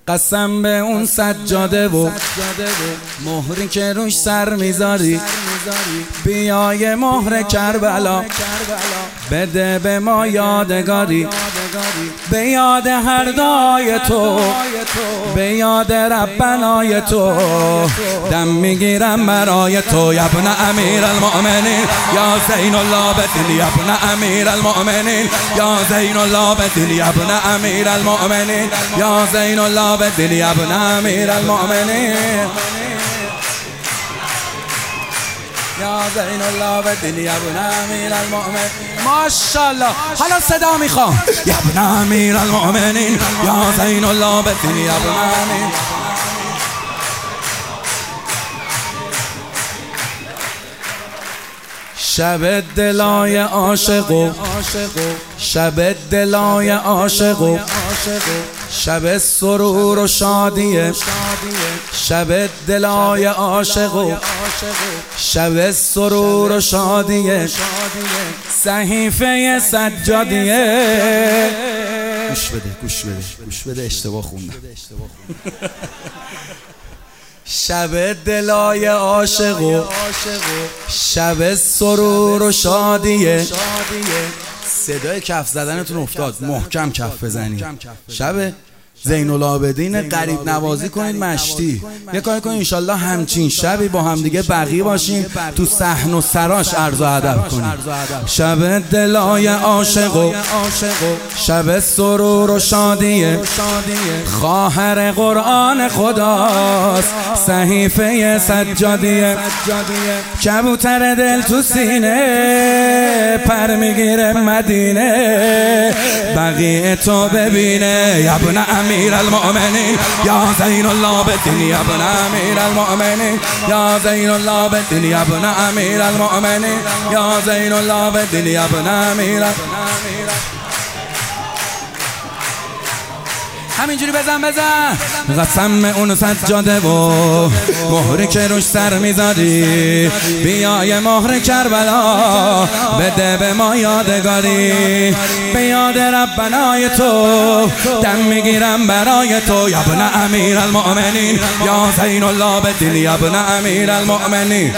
قسم به اون سجاده و مهری که روش سر میذاری، بیای مهر کربلا بده به ما یادگاری، به یاد هر دعای تو، به یاد ربنای تو، دم میگیرم برای تو یا ابن امیر المؤمنین یا زین العابدین، یا ابن امیر المؤمنین یا زین العابدین، یا ابن امیر المؤمنین یا زین العابدین، یا ابن امیر المؤمنین یا زین العابدین، یا ابن امیر المؤمنین. ماشاءالله. حالا صدا میخوام یا ابن امیر المؤمنین یا زین العابدین، یا ابن امیر. شب دلای عاشقو، شب دلای عاشقو، شب سرور و شادیه، شب دلای عاشقو، شب سرور و شادیه، صحیفه سجادیه. گوش بده گوش بده گوش بده، اشتباه خوندم. شب دلای عاشقو، شب سرور و شادیه. صدای کف زدنتون افتاد، محکم کف بزنید. شب زین العابدین قریب نوازی کنید مشتی. یه کاری کنید انشالله همچین شبی با هم دیگه بقیه باشیم، تو صحن و سراش عرض و ادب کنیم. شب دلای عاشقو، شب سرور و شادیه، خواهر قرآن خداست، صحیفه سجادیه. کبوتر دل تو سینه پر میگیره مدینه، بقیه تو ببینه یا ابن امیر المؤمنین یا زین العابدین، یا ابن امیر المؤمنین یا زین العابدین، یا ابن امیر المؤمنین یا زین العابدین، یا ابن امیر. همینجوری بزن بزن. قسم اون سجاده و مهری که روش سر میذاری، بیای مهر کربلا بده به ما یادگاری، به یاد ربنای تو، دم میگیرم برای تو یا ابن امیر المؤمنین یا زین العابدین، یا ابن امیر المؤمنین.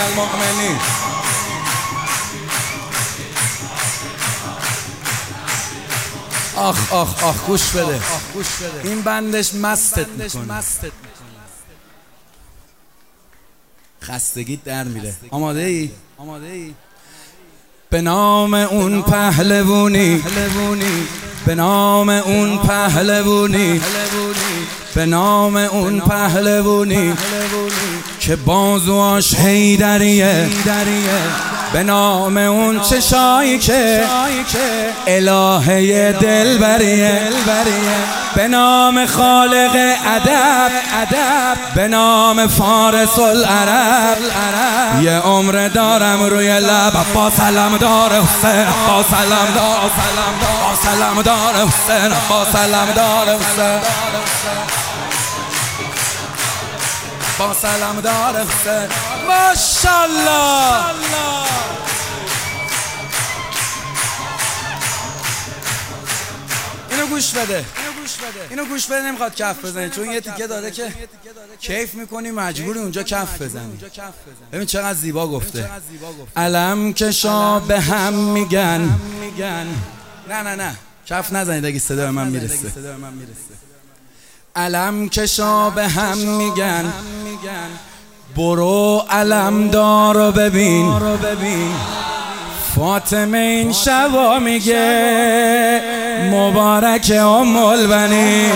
آخ آخ آخ گوش بده، این بندش مستت میکنه، خستگیت در میره. آماده ای؟ به نام اون پهلوونی، به نام اون پهلوونی، به نام اون پهلوونی که بازواش حیدریه، به نام اون چشایی که الهه دلبریه، به نام خالق ادب، به نام فارس العرب. یه عمر دارم روی لب با سلام دار حسین، با سلام دار، با سلام دار حسین، با سلام دار حسین، با سلام دار حسین. ماشاءالله. اینو گوش بده، اینو گوش بده. نمیخواد کف بزنی چون یه تیکه داره که کیف میکنی مجبوری اونجا کف بزنی. ببین چقدر زیبا گفته. علم کشا به هم میگن. نه کف نزنید اگه صدای من میرسه. علم کشا به هم میگن، برو علم دارو ببین. فاطمه این شبا میگه مبارک ام البنین.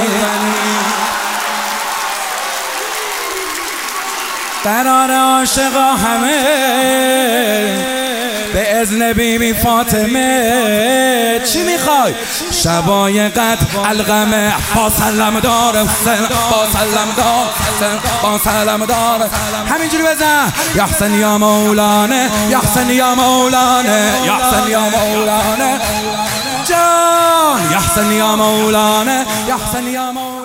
قرار عاشقا همه به اذن بیبی فاطمه چی میخوای؟ شبای قد القمه با سلام دار حسین، با سلام دار حسین، با سلام دار. همینجوری بزن. یا حسین یا مولانا، یا حسین یا مولانا، یا حسین یا مولانا جان، یا حسین یا مولانا، یا حسین یا مولانا.